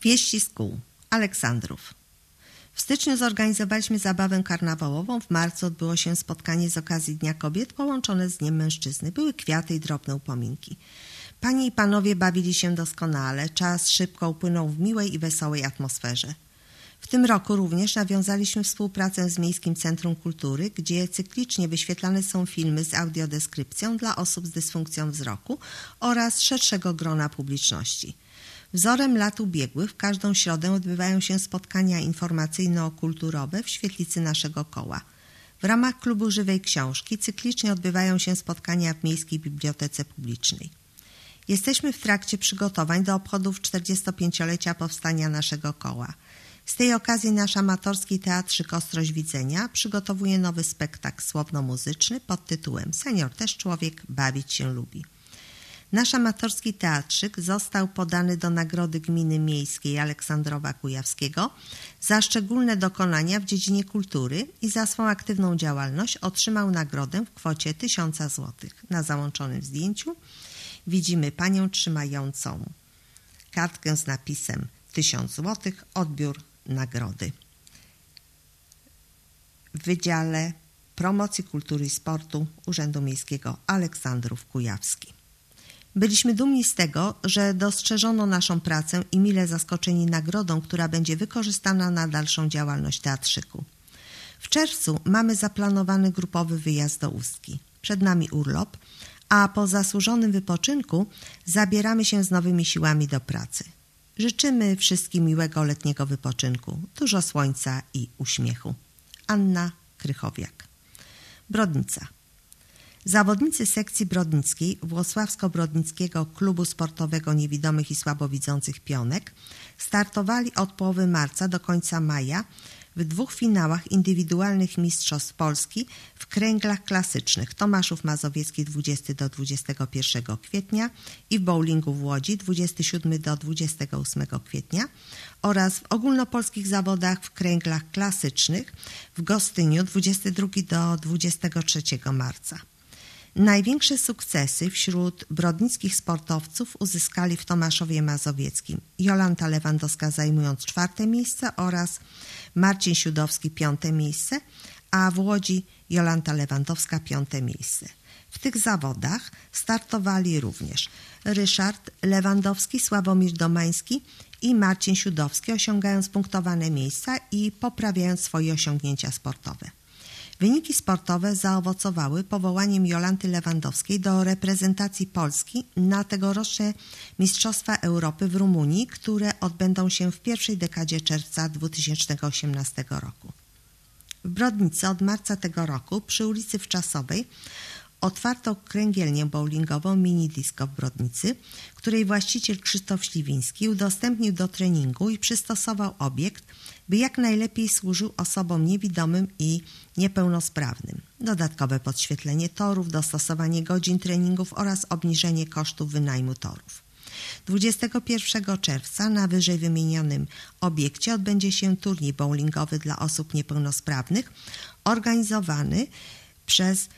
Wieści z kół. Aleksandrów. W styczniu zorganizowaliśmy zabawę karnawałową. W marcu odbyło się spotkanie z okazji Dnia Kobiet połączone z Dniem Mężczyzny. Były kwiaty i drobne upominki. Panie i panowie bawili się doskonale. Czas szybko upłynął w miłej i wesołej atmosferze. W tym roku również nawiązaliśmy współpracę z Miejskim Centrum Kultury, gdzie cyklicznie wyświetlane są filmy z audiodeskrypcją dla osób z dysfunkcją wzroku oraz szerszego grona publiczności. Wzorem lat ubiegłych w każdą środę odbywają się spotkania informacyjno-kulturowe w świetlicy naszego koła. W ramach Klubu Żywej Książki cyklicznie odbywają się spotkania w Miejskiej Bibliotece Publicznej. Jesteśmy w trakcie przygotowań do obchodów 45-lecia powstania naszego koła. Z tej okazji nasz amatorski teatrzyk Ostrość Widzenia przygotowuje nowy spektakl słowno-muzyczny pod tytułem Senior też człowiek, bawić się lubi. Nasz amatorski teatrzyk został podany do Nagrody Gminy Miejskiej Aleksandrowa Kujawskiego za szczególne dokonania w dziedzinie kultury i za swą aktywną działalność otrzymał nagrodę w kwocie 1000 zł. Na załączonym zdjęciu widzimy panią trzymającą kartkę z napisem 1000 zł, odbiór nagrody. W Wydziale Promocji Kultury i Sportu Urzędu Miejskiego Aleksandrów Kujawski. Byliśmy dumni z tego, że dostrzeżono naszą pracę i mile zaskoczeni nagrodą, która będzie wykorzystana na dalszą działalność teatrzyku. W czerwcu mamy zaplanowany grupowy wyjazd do Ustki. Przed nami urlop, a po zasłużonym wypoczynku zabieramy się z nowymi siłami do pracy. Życzymy wszystkim miłego letniego wypoczynku, dużo słońca i uśmiechu. Anna Krychowiak. Brodnica. Zawodnicy sekcji brodnickiej Włocławsko-Brodnickiego Klubu Sportowego Niewidomych i Słabowidzących Pionek startowali od połowy marca do końca maja w 2 finałach indywidualnych Mistrzostw Polski w kręglach klasycznych Tomaszów Mazowiecki 20 do 21 kwietnia i w bowlingu w Łodzi 27 do 28 kwietnia oraz w ogólnopolskich zawodach w kręglach klasycznych w Gostyniu 22 do 23 marca. Największe sukcesy wśród brodnickich sportowców uzyskali w Tomaszowie Mazowieckim Jolanta Lewandowska zajmując 4. miejsce oraz Marcin Siudowski 5. miejsce, a w Łodzi Jolanta Lewandowska 5. miejsce. W tych zawodach startowali również Ryszard Lewandowski, Sławomir Domański i Marcin Siudowski, osiągając punktowane miejsca i poprawiając swoje osiągnięcia sportowe. Wyniki sportowe zaowocowały powołaniem Jolanty Lewandowskiej do reprezentacji Polski na tegoroczne Mistrzostwa Europy w Rumunii, które odbędą się w pierwszej dekadzie czerwca 2018 roku. W Brodnicy od marca tego roku przy ulicy Wczasowej otwarto kręgielnię bowlingową Mini Disco w Brodnicy, której właściciel Krzysztof Śliwiński udostępnił do treningu i przystosował obiekt, by jak najlepiej służył osobom niewidomym i niepełnosprawnym. Dodatkowe podświetlenie torów, dostosowanie godzin treningów oraz obniżenie kosztów wynajmu torów. 21 czerwca na wyżej wymienionym obiekcie odbędzie się turniej bowlingowy dla osób niepełnosprawnych organizowany przez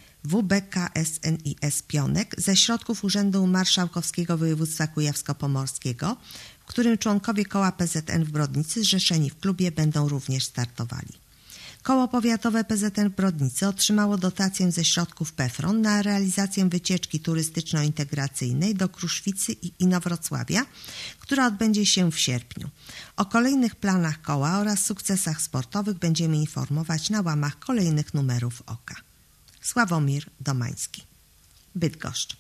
WBKSNIS Pionek ze środków Urzędu Marszałkowskiego Województwa Kujawsko-Pomorskiego, w którym członkowie koła PZN w Brodnicy zrzeszeni w klubie będą również startowali. Koło powiatowe PZN w Brodnicy otrzymało dotację ze środków PFRON na realizację wycieczki turystyczno-integracyjnej do Kruszwicy i Inowrocławia, która odbędzie się w sierpniu. O kolejnych planach koła oraz sukcesach sportowych będziemy informować na łamach kolejnych numerów oka. Sławomir Domański. Bydgoszcz.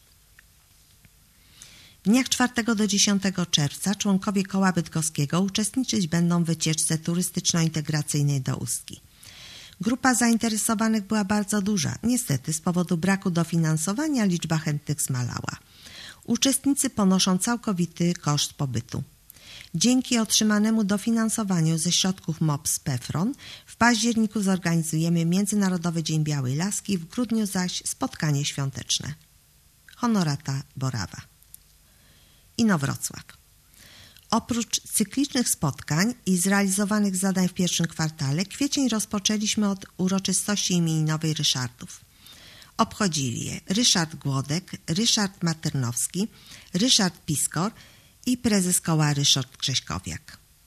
W dniach 4 do 10 czerwca członkowie koła bydgoskiego uczestniczyć będą w wycieczce turystyczno-integracyjnej do Ustki. Grupa zainteresowanych była bardzo duża. Niestety z powodu braku dofinansowania liczba chętnych zmalała. Uczestnicy ponoszą całkowity koszt pobytu. Dzięki otrzymanemu dofinansowaniu ze środków MOPS PFRON w październiku zorganizujemy Międzynarodowy Dzień Białej Laski, w grudniu zaś spotkanie świąteczne. Honorata Borawa. Inowrocław. Oprócz cyklicznych spotkań i zrealizowanych zadań w pierwszym kwartale, kwiecień rozpoczęliśmy od uroczystości imieninowej Ryszardów. Obchodzili je Ryszard Głodek, Ryszard Maternowski, Ryszard Piskor i prezes koła Ryszard Grześkowiak.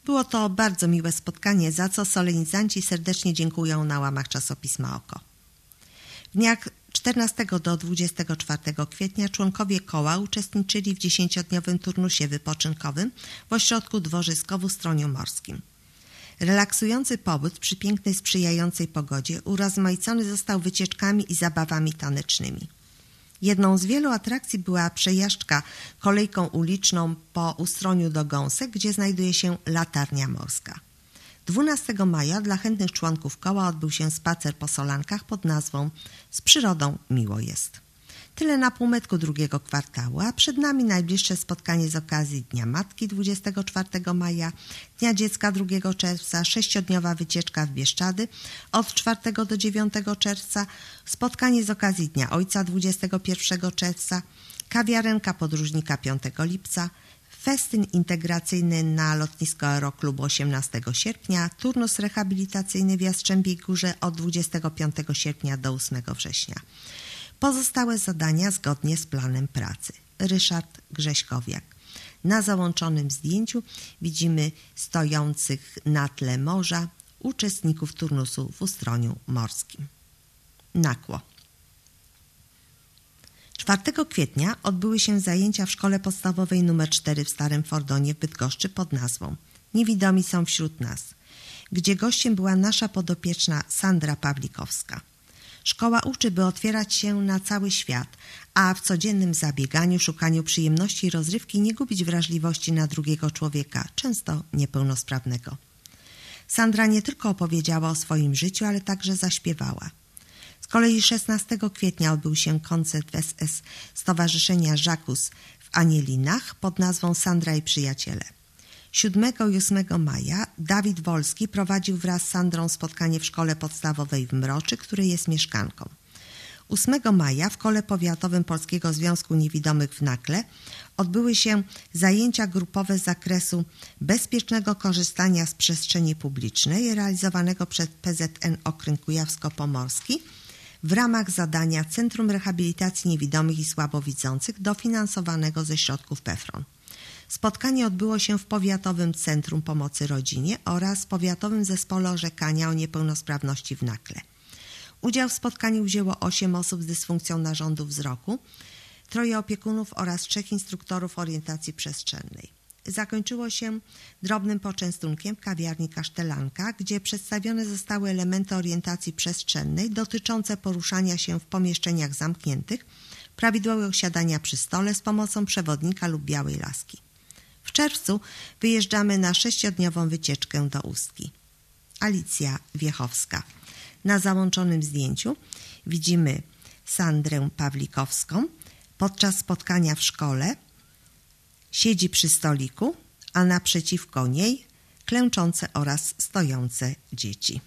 Było to bardzo miłe spotkanie, za co solenizanci serdecznie dziękują na łamach czasopisma Oko. W dniach 14 do 24 kwietnia członkowie koła uczestniczyli w 10-dniowym turnusie wypoczynkowym w ośrodku dworzysko w Ustroniu Morskim. Relaksujący pobyt przy pięknej, sprzyjającej pogodzie urozmaicony został wycieczkami i zabawami tanecznymi. Jedną z wielu atrakcji była przejażdżka kolejką uliczną po Ustroniu do Gąsek, gdzie znajduje się latarnia morska. 12 maja dla chętnych członków koła odbył się spacer po Solankach pod nazwą „Z przyrodą miło jest”. Tyle na półmetku drugiego kwartału, a przed nami najbliższe spotkanie z okazji Dnia Matki 24 maja, Dnia Dziecka 2 czerwca, 6-dniowa wycieczka w Bieszczady od 4 do 9 czerwca, spotkanie z okazji Dnia Ojca 21 czerwca, kawiarenka podróżnika 5 lipca, festyn integracyjny na lotnisko Aeroklubu 18 sierpnia, turnus rehabilitacyjny w Jastrzębiej Górze od 25 sierpnia do 8 września. Pozostałe zadania zgodnie z planem pracy. Ryszard Grześkowiak. Na załączonym zdjęciu widzimy stojących na tle morza uczestników turnusu w Ustroniu Morskim. Nakło. 4 kwietnia odbyły się zajęcia w szkole podstawowej nr 4 w Starym Fordonie w Bydgoszczy pod nazwą „Niewidomi są wśród nas”, gdzie gościem była nasza podopieczna Sandra Pawlikowska. Szkoła uczy, by otwierać się na cały świat, a w codziennym zabieganiu, szukaniu przyjemności i rozrywki nie gubić wrażliwości na drugiego człowieka, często niepełnosprawnego. Sandra nie tylko opowiedziała o swoim życiu, ale także zaśpiewała. Z kolei 16 kwietnia odbył się koncert w SS Stowarzyszenia Żakus w Anielinach pod nazwą „Sandra i przyjaciele”. 7 i 8 maja Dawid Wolski prowadził wraz z Sandrą spotkanie w szkole podstawowej w Mroczy, której jest mieszkanką. 8 maja w Kole Powiatowym Polskiego Związku Niewidomych w Nakle odbyły się zajęcia grupowe z zakresu bezpiecznego korzystania z przestrzeni publicznej realizowanego przez PZN Okręg Kujawsko-Pomorski w ramach zadania Centrum Rehabilitacji Niewidomych i Słabowidzących dofinansowanego ze środków PFRON. Spotkanie odbyło się w Powiatowym Centrum Pomocy Rodzinie oraz Powiatowym Zespole Orzekania o Niepełnosprawności w Nakle. Udział w spotkaniu wzięło 8 osób z dysfunkcją narządu wzroku, 3 opiekunów oraz 3 instruktorów orientacji przestrzennej. Zakończyło się drobnym poczęstunkiem w kawiarni Kasztelanka, gdzie przedstawione zostały elementy orientacji przestrzennej dotyczące poruszania się w pomieszczeniach zamkniętych, prawidłowego siadania przy stole z pomocą przewodnika lub białej laski. W czerwcu wyjeżdżamy na 6-dniową wycieczkę do Ustki. Alicja Wiechowska. Na załączonym zdjęciu widzimy Sandrę Pawlikowską. Podczas spotkania w szkole siedzi przy stoliku, a naprzeciwko niej klęczące oraz stojące dzieci.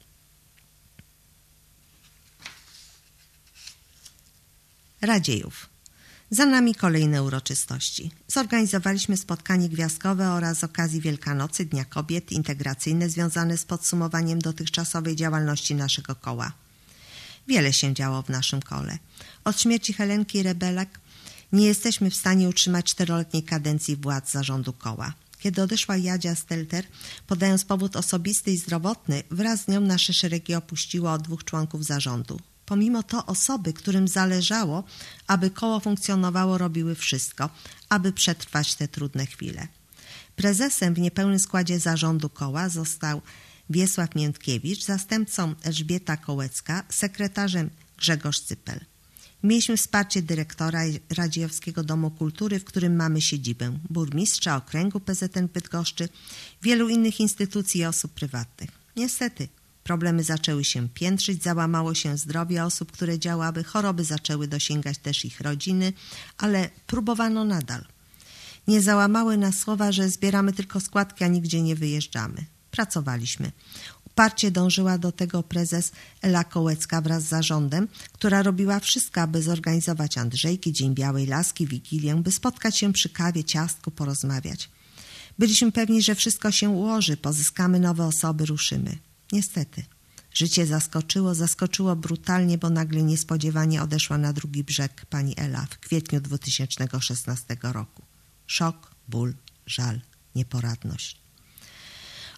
Radziejów. Za nami kolejne uroczystości. Zorganizowaliśmy spotkanie gwiazdkowe oraz z okazji Wielkanocy, Dnia Kobiet, integracyjne związane z podsumowaniem dotychczasowej działalności naszego koła. Wiele się działo w naszym kole. Od śmierci Helenki Rebelak nie jesteśmy w stanie utrzymać 4-letniej kadencji władz zarządu koła. Kiedy odeszła Jadzia Stelter, podając powód osobisty i zdrowotny, wraz z nią nasze szeregi opuściło 2 członków zarządu. Pomimo to osoby, którym zależało, aby koło funkcjonowało, robiły wszystko, aby przetrwać te trudne chwile. Prezesem w niepełnym składzie zarządu koła został Wiesław Miętkiewicz, zastępcą Elżbieta Kołecka, sekretarzem Grzegorz Cypel. Mieliśmy wsparcie dyrektora Radziejowskiego Domu Kultury, w którym mamy siedzibę, burmistrza okręgu PZN w Bydgoszczy, wielu innych instytucji i osób prywatnych. Niestety, problemy zaczęły się piętrzyć, załamało się zdrowie osób, które działały, choroby zaczęły dosięgać też ich rodziny, ale próbowano nadal. Nie załamały nas słowa, że zbieramy tylko składki, a nigdzie nie wyjeżdżamy. Pracowaliśmy. Uparcie dążyła do tego prezes Ela Kołecka wraz z zarządem, która robiła wszystko, aby zorganizować Andrzejki, Dzień Białej Laski, Wigilię, by spotkać się przy kawie, ciastku, porozmawiać. Byliśmy pewni, że wszystko się ułoży, pozyskamy nowe osoby, ruszymy. Niestety, życie zaskoczyło brutalnie, bo nagle niespodziewanie odeszła na drugi brzeg pani Ela w kwietniu 2016 roku. Szok, ból, żal, nieporadność.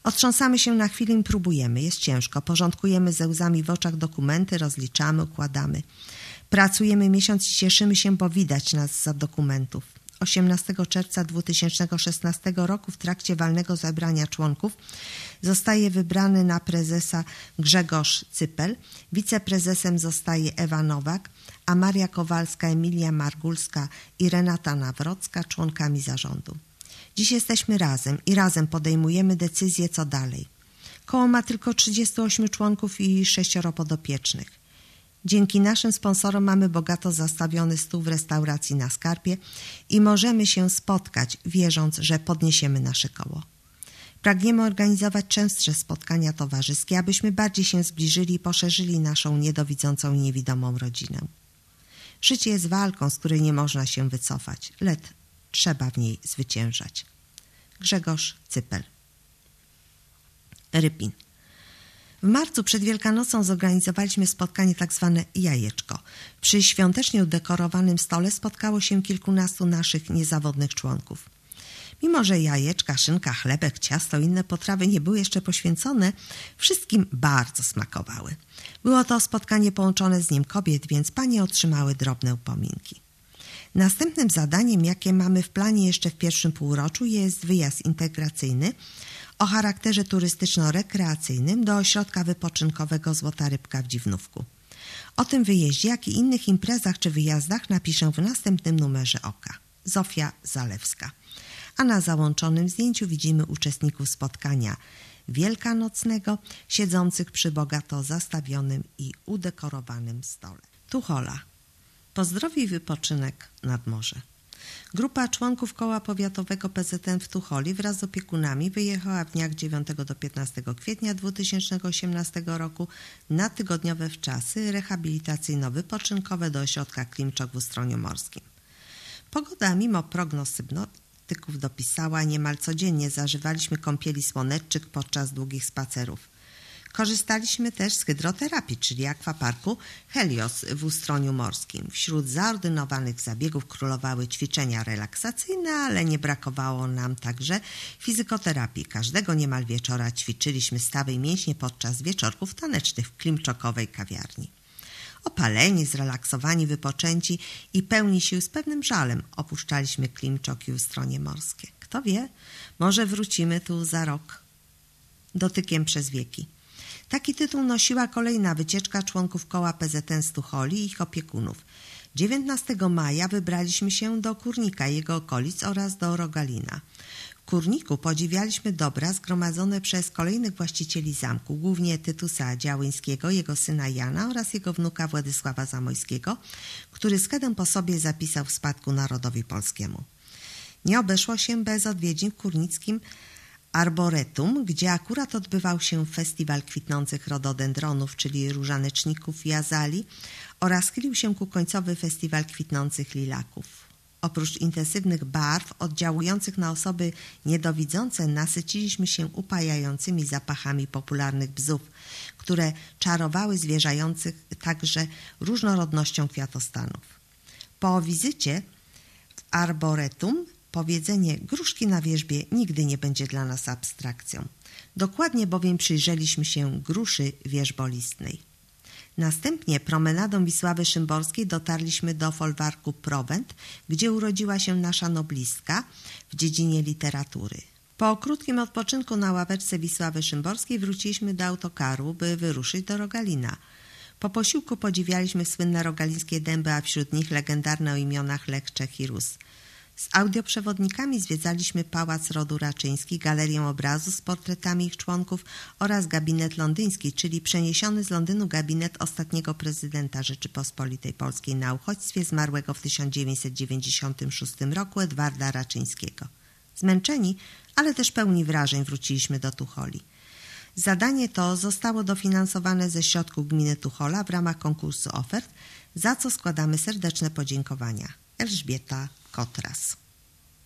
Otrząsamy się na chwilę i próbujemy. Jest ciężko. Porządkujemy ze łzami w oczach dokumenty, rozliczamy, układamy. Pracujemy miesiąc i cieszymy się, bo widać nas za dokumentów. 18 czerwca 2016 roku w trakcie walnego zebrania członków zostaje wybrany na prezesa Grzegorz Cypel, wiceprezesem zostaje Ewa Nowak, a Maria Kowalska, Emilia Margulska i Renata Nawrocka członkami zarządu. Dziś jesteśmy razem i razem podejmujemy decyzję, co dalej. Koło ma tylko 38 członków i 6 podopiecznych. Dzięki naszym sponsorom mamy bogato zastawiony stół w restauracji na Skarpie i możemy się spotkać, wierząc, że podniesiemy nasze koło. Pragniemy organizować częstsze spotkania towarzyskie, abyśmy bardziej się zbliżyli i poszerzyli naszą niedowidzącą i niewidomą rodzinę. Życie jest walką, z której nie można się wycofać, lecz trzeba w niej zwyciężać. Grzegorz Cypel. Rypin. W marcu przed Wielkanocą zorganizowaliśmy spotkanie tzw. jajeczko. Przy świątecznie udekorowanym stole spotkało się kilkunastu naszych niezawodnych członków. Mimo że jajeczka, szynka, chlebek, ciasto i inne potrawy nie były jeszcze poświęcone, wszystkim bardzo smakowały. Było to spotkanie połączone z Dniem Kobiet, więc panie otrzymały drobne upominki. Następnym zadaniem, jakie mamy w planie jeszcze w pierwszym półroczu, jest wyjazd integracyjny o charakterze turystyczno-rekreacyjnym do ośrodka wypoczynkowego Złota Rybka w Dziwnówku. O tym wyjeździe, jak i innych imprezach czy wyjazdach napiszę w następnym numerze Oka. Zofia Zalewska. A na załączonym zdjęciu widzimy uczestników spotkania wielkanocnego, siedzących przy bogato zastawionym i udekorowanym stole. Tuchola. Pozdrowie i wypoczynek nad morze. Grupa członków Koła Powiatowego PZN w Tucholi wraz z opiekunami wyjechała w dniach 9 do 15 kwietnia 2018 roku na tygodniowe wczasy rehabilitacyjno-wypoczynkowe do ośrodka Klimczok w Ustroniu Morskim. Pogoda mimo prognoz synoptyków dopisała, niemal codziennie zażywaliśmy kąpieli słoneczczyk podczas długich spacerów. Korzystaliśmy też z hydroterapii, czyli akwaparku Helios w Ustroniu Morskim. Wśród zaordynowanych zabiegów królowały ćwiczenia relaksacyjne, ale nie brakowało nam także fizykoterapii. Każdego niemal wieczora ćwiczyliśmy stawy i mięśnie podczas wieczorków tanecznych w klimczokowej kawiarni. Opaleni, zrelaksowani, wypoczęci i pełni sił z pewnym żalem opuszczaliśmy Klimczok i Ustronie Morskie. Kto wie, może wrócimy tu za rok. Dotykiem przez wieki. Taki tytuł nosiła kolejna wycieczka członków koła PZN z Tucholi i ich opiekunów. 19 maja wybraliśmy się do Kurnika i jego okolic oraz do Rogalina. W Kurniku podziwialiśmy dobra zgromadzone przez kolejnych właścicieli zamku, głównie Tytusa Działyńskiego, jego syna Jana oraz jego wnuka Władysława Zamojskiego, który skedę po sobie zapisał w spadku narodowi polskiemu. Nie obeszło się bez odwiedzin w kurnickim Arboretum, gdzie akurat odbywał się festiwal kwitnących rododendronów, czyli różaneczników i azalii, oraz chylił się ku końcowy festiwal kwitnących lilaków. Oprócz intensywnych barw oddziałujących na osoby niedowidzące nasyciliśmy się upajającymi zapachami popularnych bzów, które czarowały zwierzających także różnorodnością kwiatostanów. Po wizycie w Arboretum powiedzenie gruszki na wierzbie nigdy nie będzie dla nas abstrakcją. Dokładnie bowiem przyjrzeliśmy się gruszy wierzbolistnej. Następnie promenadą Wisławy Szymborskiej dotarliśmy do folwarku Prowent, gdzie urodziła się nasza noblistka w dziedzinie literatury. Po krótkim odpoczynku na ławeczce Wisławy Szymborskiej wróciliśmy do autokaru, by wyruszyć do Rogalina. Po posiłku podziwialiśmy słynne rogalińskie dęby, a wśród nich legendarne o imionach Lech, Czech i Rus. Z audioprzewodnikami zwiedzaliśmy Pałac Rodu Raczyński, galerię obrazu z portretami ich członków oraz gabinet londyński, czyli przeniesiony z Londynu gabinet ostatniego prezydenta Rzeczypospolitej Polskiej na uchodźstwie zmarłego w 1996 roku Edwarda Raczyńskiego. Zmęczeni, ale też pełni wrażeń wróciliśmy do Tucholi. Zadanie to zostało dofinansowane ze środków gminy Tuchola w ramach konkursu ofert, za co składamy serdeczne podziękowania. Elżbieta Kotras.